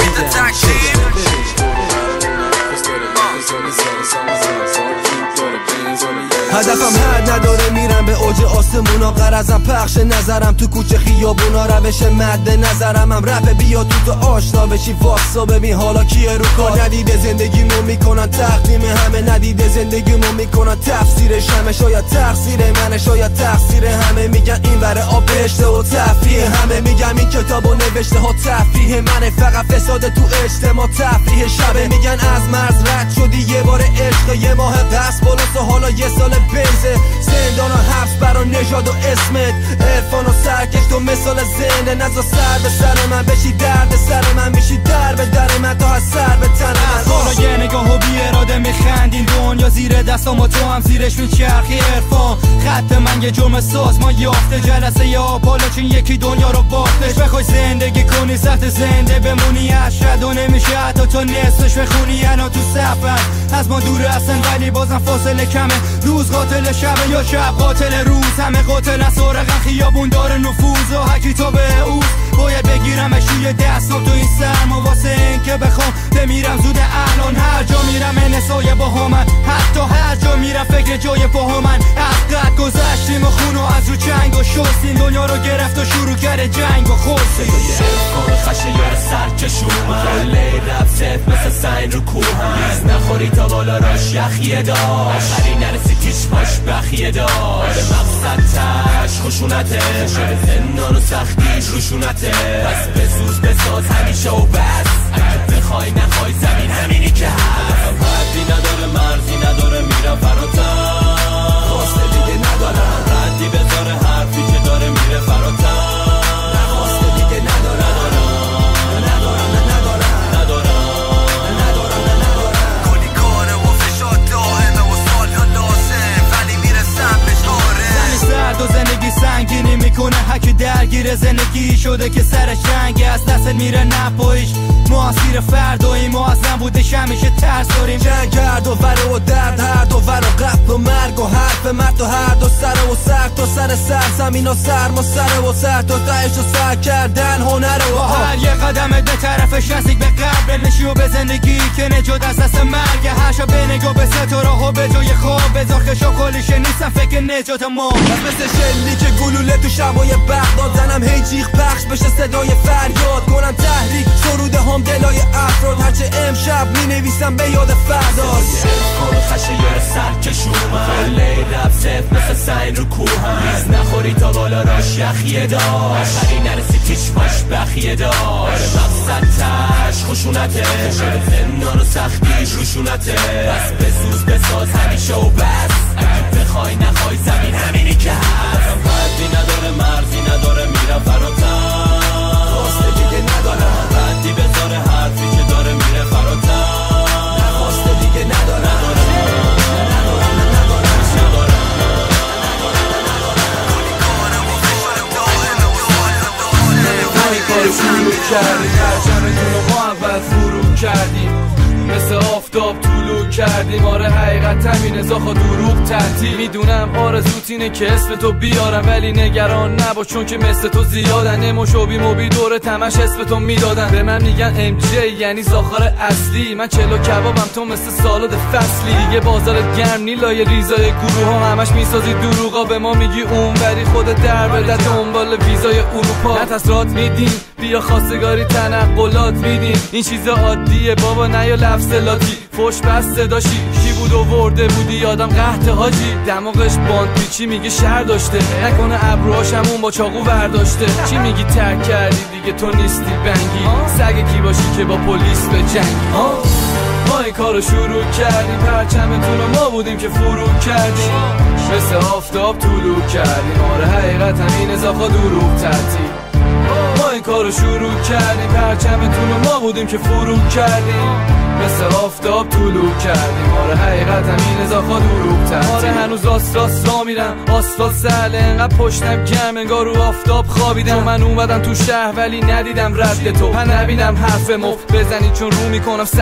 هدفم حد نداره میرم به اوج آسمونا قرضم پخش نظرم تو کوچه خیابونا روش مد نظرم هم رپ بیا تو تو آشنا بشی واسا ببین حالا کیه رو کار ندیده زندگیمو میکنن تقدیم همه ندیده زندگیمو میکنن تفسیرش همه شاید تقصیر منه شاید تقصیر همه میگن این بره آب بهشته و تفریح همه میگم این کتابو نوشته ها تفریح منه فقط فساد تو اجتماع تفریح شبه میگن از مرز رد شدی یه بار عشق یه ماه قصد بالاست و حالا یه سال بیزه زندان و حبس برا نژاد و اسمت عرفان و سرکش تو مثال زنده نزا سر به سر من بشی درد سر من بشی در به در من تا از سر به تن من حالا یه نگاه و بی اراده میخندین دنیا زیر دستام و تو هم زیرش میچرخی عرفان خط من یه جرم سازمان یافته جلسه یا بالا چین یکی دنیا رو باختش بخوای زندگی کنی سخت زنده بمونی اشد و نمیشه حتی تا نصفش بخونی انا تو سفر از ما دور هستن ولی بازم فاصله کمه روز قاتل شب یا شب قاتل روز همه قاتل از سارقن خیابون داره نفوذ و هکی تا به اوز باید بگیرمش روی دستم تو این سرما واسه این که بخوام بمیرم زود الان هر جا میرم انسای با همن حتی هر جا میرم فکر جای پاها من از قد گذشتیم و خونو از رو چنگ و شستیم دنیا رو گرفت و شروع کرده جنگ و خورسیم کار خشه یار سرکش اومد کله رب ست مثل سین رو کوه نیز نخوری تا بالا راش یخیه داشت آخری نرسی تیش باش بخیه داشت مقصد تش خشونته شده زندان و سختیش روشونته پس بزوز بساز همیشه و بس اگه بخوای نخوای زمین همینی که هست حدی نداره مرزی نداره میرم فراتر خواسته دیگه ندارم ردی بذاره حرفی که داره میره فراتر خواسته دیگه ندارم و زندگی سنگینی میکنه هکی درگیر زندگی شده که سرش رنگی از دست میره نپایش معاصیر فردایی معظم بودش همیشه ترس داریم جنگ کرد و وره و درد هر دو ور و قتل و مرگ و حرف مرد و هر دو سر و سر تا سر سر زمین و سرما سر و سر تا تهش و سر کردن هنره و هر یه قدم به طرفش نزدیک به قبر نشی و به زندگی که نجات از دست مرگ هر شب به نگاه به ستاره ها به جای خواب بذار خشا کلیشه نیستم فکر نجات ما مثل شلی که گلوله تو شبای بغداد زنم هی جیغ پخش بشه صدای فریاد کنم تحریک سروده هم دلای افراد هرچه امشب می نویسم به یاد فرداد کار خشه یار سرکش اومد کله رب ست مثل سین رو کوه نیز نخوری تا بالا راش یخیه داشت آخری نرسی تیش باش بخیه داشت مقصد تش خشونته شده زندان و سختیش روشونته پس بزوز بساز همیشه و بس اگه بخوای نخوای زمین همینی که هست حدی نداره مرزی نداره میرم فراتر خواسته دیگه ندارم ردی بذاره حرفی که داره میره فراتر خواسته دیگه ندارم همین کارو شروع کردیم هر چند رو ما اول فرو کردیم مثل آفتاب طولو کردیم آره حقیقت همینه زاخا دروغ تحتی میدونم آرزوت اینه که اسم تو بیارم ولی نگران نباش چون که مثل تو زیادن اموش و بی موبی دور تمش اسم تو میدادن به من میگن ام جی یعنی زاخار اصلی من چلو کبابم تو مثل سالاد فصلی دیگه بازارت گرم نیلای ریزای گروه ها همش میسازی دروغا به ما میگی اون ولی خود در بده دنبال ویزای اروپا نتسرات میدین بیا خواستگاری تنقلات میدین این چیزا عادیه بابا نه یا لفظ لاتی فوش بس صداشی کی بود و ورده بودی یادم قحط حاجی دماغش باند پیچی میگه شهر داشته نکنه ابروهاش همون با چاقو برداشته چی میگی ترک کردی دیگه تو نیستی بنگی سگ کی باشی که با پلیس به جنگی ما این کارو شروع کردیم پرچمتون و ما بودیم که فرو کردیم مثل آفتاب طولو کردیم آره حقیقت همین زاخا دروغ تحتی ما این کارو شروع کردیم پرچمتون و ما بودیم که فرو کردیم مثل آفتاب طولو کردیم آره حقیقت همین زاخا دروغ تحتی آره هنوز راست راست را میرم آسفالت سهله انقدر پشتم گرم انگار رو آفتاب خوابیدم من اومدم تو شهر ولی ندیدم رد تو من نبیدم حرف مفت بزنی چون رو میکنم س...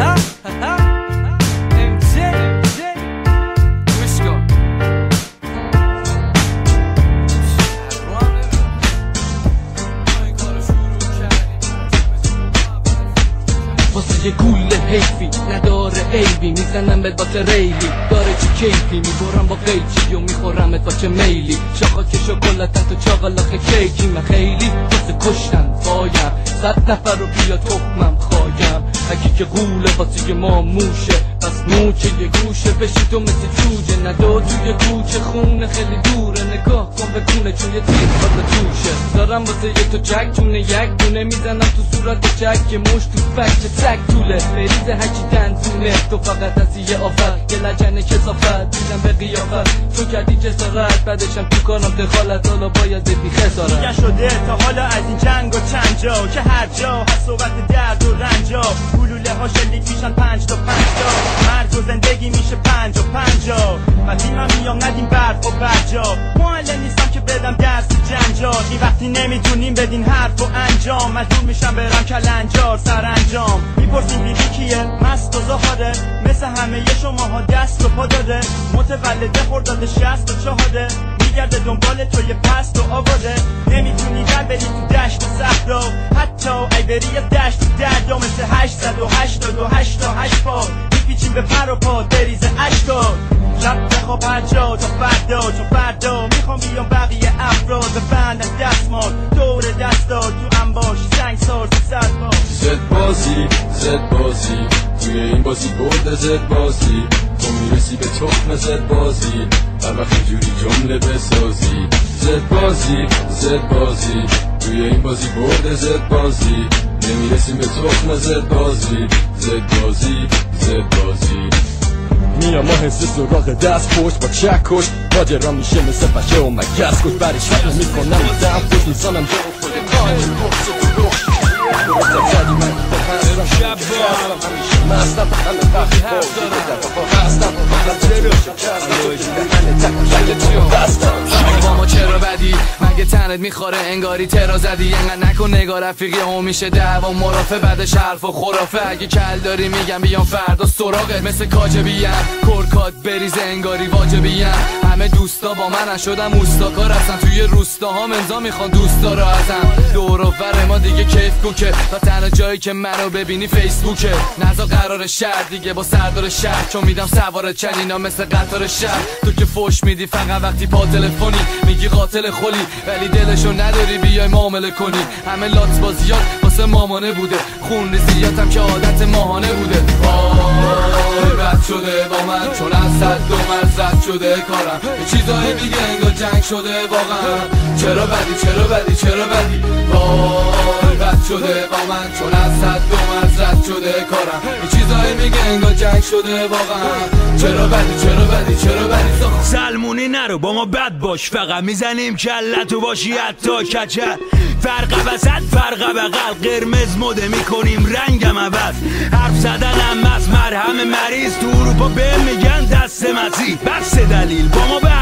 یه گوله حیفی نداره عیبی میزنم بهت با ریلی داره چی کیفی میبرم با قیچی و میخورمت با چه میلی شاخا که شکلاتت و چاقلاخ کیکی من خیلی واسه کشتن پایم صد نفر رو بیا تخمم خوایم اگه که گوله واسه ما موشه پس موچه یه گوشه بشی تو مثل جوجه ندو توی کوچه خونه خیلی دوره نگاه کن به کونه چون یه تیر واسه توشه دارم واسه یه تو جک چونه یک دونه میزنم تو صورت جک که مش تو فکر تک طوله بریز هرچی دندونه تو فقط از یه آفت یه لجن کسافت دیدم به قیافت تو کردی جسارت بعدشم تو کارم دخالت حالا باید ببی خسارت دیگه شده تا حالا از این جنگ و چند جا که هر جا هست صحبت درد و رنجا گلوله ها شلیک میشن پنج تا پنج تا مرگ و زندگی میشه پنج و پنجا وقتی من میام ندیم برف و برجا معلم نیستم که بدم درس جنجال این وقتی نمیتونیم بدین حرف و انجام مجبور میشم برم کلنجار سرانجام میپرسیم بیبی کیه مست و زهاره مثل همه شماها دست و پا داره متولده خرداد شصت و چهاره میگرده دنبال توی پست و آواره نمیتونی در بری تو دشت و صحرا حتی ای بری از دشت و دردا مثل هشتصد و هشتاد و هشت تا هشت پا میپیچیم به پر و پا بریز اشکار شب بخواب هر جا تا فردا چون فردا میخوام بیام بقیه افراد بفند از دستمال دور دستا تو انباش سنگ سار تو سرپا زد بازی زد بازی توی این بازی برد زد بازی تو میرسی به تخم زد بازی هر وقت جوری جمله بسازی زد بازی زد بازی توی این بازی برد زد بازی نمیرسیم به تخم زد بازی زد بازی زد بازی میام ما حس سراغ دست پشت با چک کش ماجرا میشه مثل بچه و مگس کش برش فکر میکنم دم پشت میزانم جو خود کاری بخص و رو درستم زدی من شب با مستم همه وقتی با هستم با ما چرا بدی مگه تنت میخوره انگاری ترا زدی انقدر نکن نگاه رفیقی هم میشه دعوا مرافع بعدش حرف و خرافه اگه کل داری میگم بیام فردا سراغت مثل کاجبیم کرکات بریز انگاری واجبیم همه دوستا با من شدم اوستاکار هستن توی روستاها منزا میخوان دوستا رو ازم دور و بر ما دیگه کیف کوکه و تنها جایی که منو ببینی فیسبوکه نزا قرار شهر دیگه با سردار شهر چون میدم سوار چنینا مثل قطار شهر تو که فوش میدی فقط وقتی پا تلفنی میگی قاتل خلی ولی دلشو نداری بیای معامله کنی همه لات بازیات واسه مامانه بوده خون ریزیاتم که عادت ماهانه بوده وای بد شده با من چون از صد دو مرزد شده کارم یه چیزایی میگه انگار جنگ شده واقعا چرا بدی چرا بدی چرا بدی وای بد شده با من چون از صد دو مرزد شده کارم یه چیزایی میگه انگار جنگ شده واقعا چرا بدی چرا بدی چرا بدی سلمونی نرو با ما بد باش فقط میزنیم کلتو باشی حتی کچل فرق وسط فرق بغل قرمز مده میکنیم رنگم عوض حرف زدنم از مرهم مریض تو اروپا به میگن دست مزی بس دلیل با ما بعضیم با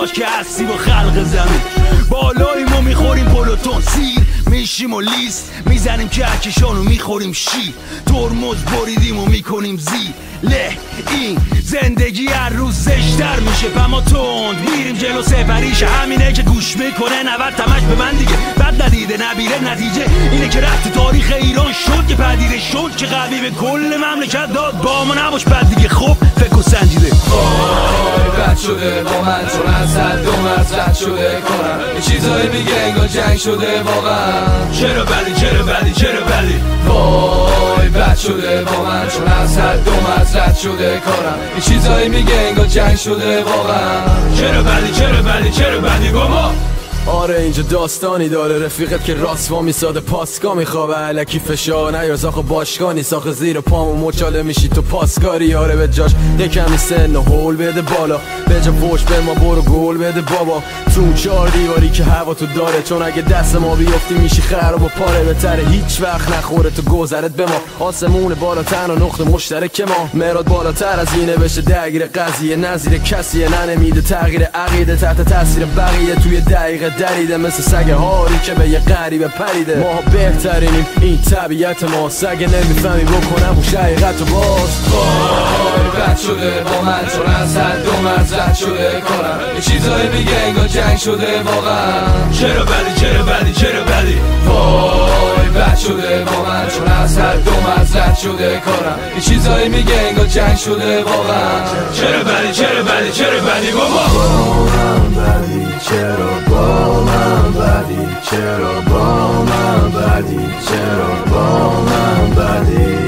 باش که هستی با خلق زمین. بالاییم و میخوریم پلوتون سیر، میشیم و لیست میزنیم کهکشان و میخوریم شیر. ترمز بریدیم و میکنیم زیر له. این زندگی هر روز زشتر میشه پما تند میریم جلو سفریش. همینه که گوش میکنه نود تمش به من دیگه. بد ندیده نبیره نتیجه اینه که رفت تو تاریخ ایران شد که پدیده شد که قوی به کل مملکت داد. با ما نباش بد دیگه خب فکر و سنجیده. وای بد شده با من چون از حد و مرز رد شده کنم. یه چیزایی میگه انگار جنگ شده واقعا. چرا بلی چرا بلی چرا بلی. وای بد شده با من چون از حد و مرز رد شده کنم. یه چیزایی میگه انگار جنگ شده واقعا. چرا بلی چرا بلی چرا بلی گما. آره اینجا داستانی داره رفیقت که راست وا میساده پاسکا میخوابه علکی فشار نیار زاخ باشگانی ساخ زیر پامو مچاله میشی تو پاسکاری. آره به جاش یکمی سن و هول بده بالا به جا فوش به ما برو گل بده بابا. تو اون چار دیواری که هوا تو داره چون اگه دست ما بیفتی میشی خراب و پاره. بهتره هیچ وقت نخوره تو گذرت به ما. آسمون بالاتر و نقطه مشترک ما. مراد بالاتر از اینه بشه درگیر قضیه نظیر کسیه ننمیده تغییر عقیده تحت تاثیر بقیه توی دقیقه دریده مثل سگ هاری که به یه غریبه پریده. ما بهترینیم این طبیعت ما. سگ نمیفهمی بکنم و شقیقت و باز. وای بد شده با من چون از حد و مرز رد شده کنم. یه چیزایی میگه انگار جنگ شده واقعا. چرا بلی چرا بلی چرا بلی. وای بد شده با من چون از حد و مرز رد شده کنم. یه چیزایی میگه انگار جنگ شده واقعا. چرا بلی چرا بلی چرا بلی بابا. با من بدی چرا با من بدی چرا با من بدی چرا با من بدی.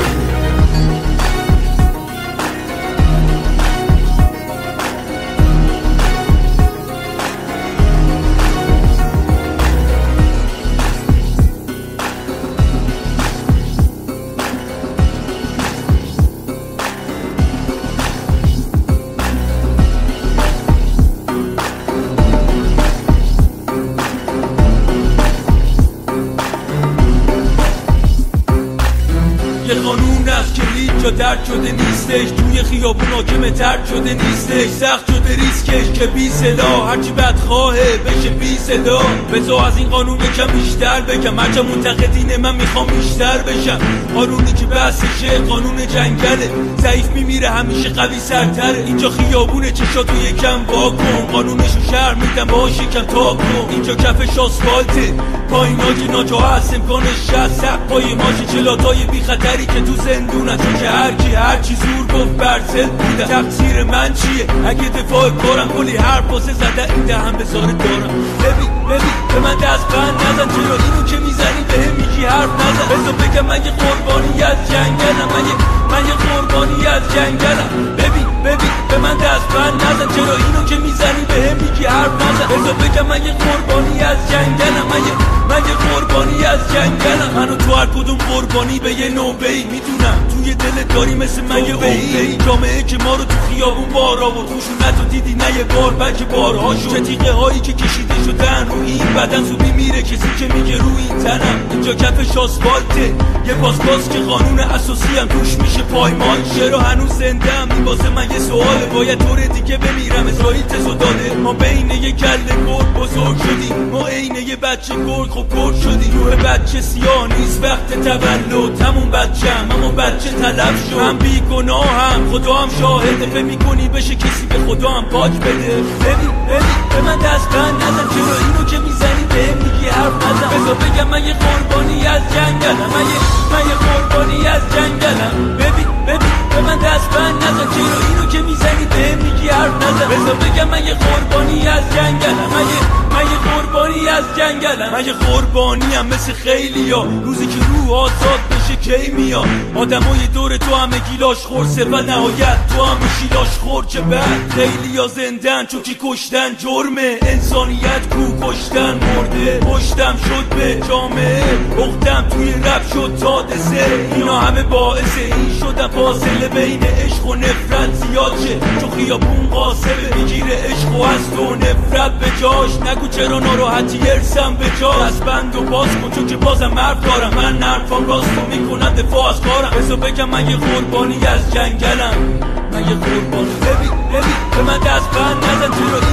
یه قانون است که هیچ جا درد شده نیستش. توی خیابون حاکم ترد شده نیستش. سخت شده ریسکش که بی صدا هرچی بدخواهه بشه بی صدا. بذار از این قانون یکم بیشتر بگم هرچه منتقدین من میخوام بیشتر بشم. قانونی که بحثشه قانون جنگله. ضعیف میمیره همیشه قوی سرتره. اینجا خیابونه چشاتو یکم وا کن. قانونشو شهر میدم باهاش یکم تا کن. اینجا کفش آسفالته پاییناجی ناجا هست امکانش شست. سق پای ماشی چلاتای بی خطری که تو زندونن. چون که هرکی هرچی زور گفت برزل بودن. تقصیر من چیه اگه دفاع کارم کلی حرف واسه زده این دهم بزاره دارم. ببین ببین به من دست بند نزن چرا اینو که میزنی به هم میگی حرف نزن. بذار بگم من یه قربانی از جنگلم. من یه من یه قربانی از جنگلم. ببین ببین به من دست بند نزن چرا اینو که میزنی به هم میگی حرف نزن. بذار بگم من یه قربانی از جنگلم. من یه من یه قربانی از جنگلم. منو تو هر کدوم قربانی به یه نوبه‌ای میدونم. توی دلت داری مثل من یه عقده‌ای. جامعه که ما رو تو خیابون بار آورد. خشونت رو دیدی نه یه بار بلکه بارها شد. چه تیغه هایی که کشیده شدن رو این بدن زوبی میره کسی که میگه رو این تنم. اینجا کفش آسفالته یه پاسپاس که قانون اساسی هم توش میشه پایمال. چرا هنوز زنده ام این واسه من یه سواله. باید طور دیگه بمیرم اسرائیل تزو داده. ما بین یه کله گرگ بزرگ شدیم. ما عین یه بچه گرگ خب گرگ شدیم. روح بچه سیاه نیست وقت تولد. همون بچه هم همون بچه طلب شد. من بی گناه هم خدا هم شاهده. فکر میکنی بشه کسی به خدا هم پاک بده. ببین ببین به من دست بند نزن چرا اینو که میزنی به میگی حرف نزن. بذار بگم من یه قربانی از جنگلم. من یه من یه قربانی از جنگلم. ببین ببین به من دست بند نزن چرا اینو که میزنی به میگی حرف نزن. بذار بگم من یه قربانی از جنگلم. من یه من یه قربانی از جنگلم. من یه قربانی هم مثل خیلیا. روزی که روح آزاد بشه کی میاد. آدمای دور تو همه گیلاش خورسه و نهایت تو هم میشی لاش خور. چه بعد خیلیا زندن چون که کشتن جرمه. انسانیت کو کشتن مرده. پشتم شد به جامعه اختم توی رب شد تا دسه. اینا همه باعث این شدن فاصله بین عشق و نفرت زیاد شه. چون خیابون قاسمه میگیره عشق و هست و نفرت به جاش. نگو چرا ناراحتی ارسم به جا. از بند و باز کن چون که بازم حرف دارم. من نرفام راستو میکنم دفاع از کارم. بذار بگم من یه قربانی از جنگلم. من یه قربانی. ببین ببین به من دست بند نزن چرا اینو که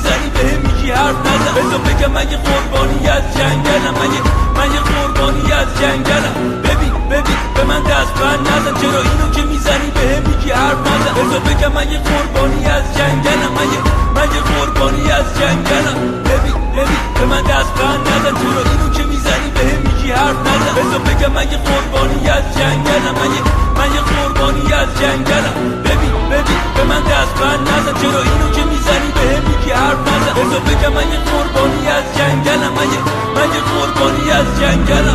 میزنی بهم میگی حرف نزن بذار بگم من یه قربانی از جنگلم من یه من یه قربانی از جنگلم ببین ببین به من دست بند نزن چرا اینو که میزنی بهم میگی حرف نزن بذار بگم من یه قربانی از جنگلم من یه من یه قربانی از جنگلم ببین ببین به من دست بند نزن چرا اینو که میزنی بهم میگی حرف نزن بذار بگم من یه قربانی از جنگلم من یه من یه قربانی از جنگلم ببین ببین به من دست بند نزن چرا اینو که میزنی بهم میگی حرف نزن بذار بگم من یه قربانی از جنگلم من یه من یه قربانی از جنگلم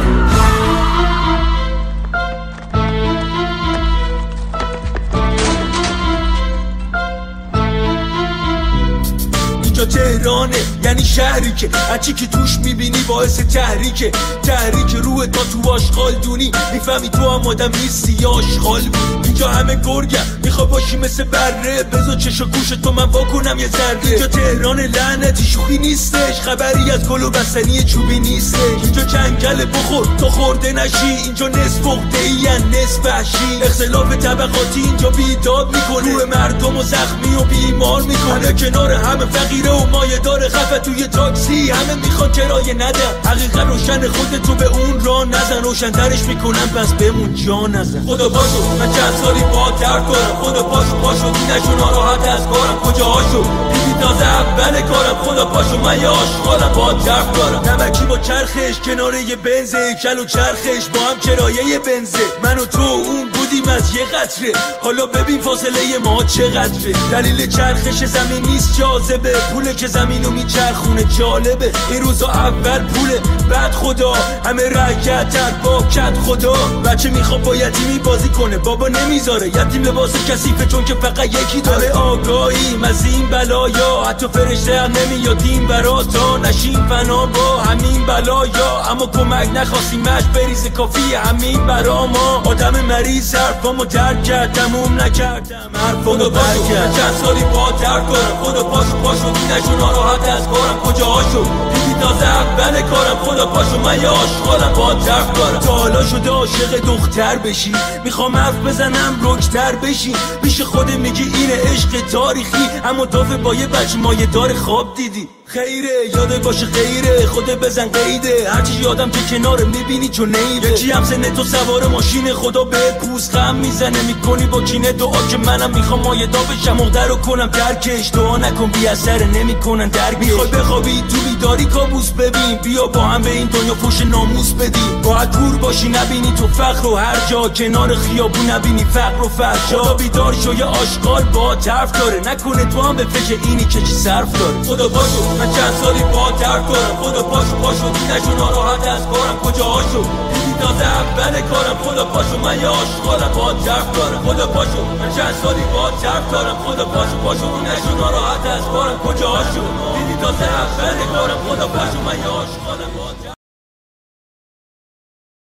اینجا تهرانه یعنی شهری که هرچی که توش میبینی باعث تحریکه تحریک روح تا تو آشغال دونی میفهمی تو هم آدم نیستی یا آشغال بود اینجا همه گرگم میخوا باشی مثل بره بذار چشا گوش تو من واکنم یه ذره اینجا تهران لعنتی شوخی نیستش خبری از گل و بستنی چوبی نیستش اینجا جنگل بخور تا خورده نشی اینجا نصف عقده ای نصف وحشی اختلاف طبقاتی اینجا بیداد میکنه روح مردم و زخمی و بیمار میکنه کنار همه فقیره و مایه داره خفه توی تاکسی همه میخوان کرایه ندن حقیقت روشن خودتو به اون راه نزن روشن‌ترش میکنن بس بمون جا نزن خدا پاشو من چند سالی با درد دارم خدا پاشو پاشو دینشو ناراحت از کارم کجا هاشو دیدی تازه اول کارم خدا پاشو من یه عاشقانم با درد دارم نمکی با چرخش کنار یه بنزه کل و چرخش با هم کرایه بنزه من و تو اون بودیم از یه قطره حالا ببین فاصله ما چقدره دلیل چرخش زمین نیست جاذبه پوله که زمینو میچرخونه جالبه این روزا اول پوله بعد خدا همه رکعتن با کت خدا بچه میخواد با یتیمی بازی کنه بابا نمیذاره یتیم لباس کثیفه چون که فقط یکی داره آگاهیم از این بلایا حتی فرشته هم نمیادیم برا تا نشیم فنا با همین بلایا اما کمک نخواستیم مش بریز کافی همین برا ما آدم مریض حرفامو درک کرد تموم نکردم حرفامو برک کرد چند سالی با درک دارم خدا پاشو پاشو دینشو ناراحت از کارم کجا هاشو دیدی تازه اول کارم خدا پاشو من یه عاشقانم با درک دارم تا حالا شده عاشق دختر بشی میخوام حرف بزنم رکتر بشی پیش خود میگی اینه عشق تاریخی اما تافه با یه بچه مایه دار خواب دیدی خیره یاده باشه خیره خوده بزن قیده هرچی یادم که کنار میبینی چون نیره یکی هم سنه تو سوار ماشین خدا به پوست غم میزنه میکنی با کینه دعا که منم میخوام مایدا بشم مقدر رو کنم درکش دعا نکن بی اثر نمیکنن درک میخوای بخوابی تو بیداری کابوس ببین بیا با هم به این دنیا فوش ناموس بدیم باید دور باشی نبینی تو فقر و هر جا کنار خیابون نبینی فقر و فحشا خدا بیدار شو یه آشغال با طرف داره نکنه تو هم به فکر اینی که چی صرف داره خدا باشو من چند سالی با درد دارم خدا پاشو پاشو دینشو ناراحت از کارم کجا هاشو دیدی تازه اول کارم خدا پاشو من یه عاشقانم با درد دارم خدا پاشو من چند سالی با درد دارم خدا پاشو پاشو دینشو ناراحت از کارم کجا هاشو دیدی تازه اول کارم خدا پاشو من یه عاشقانم با درد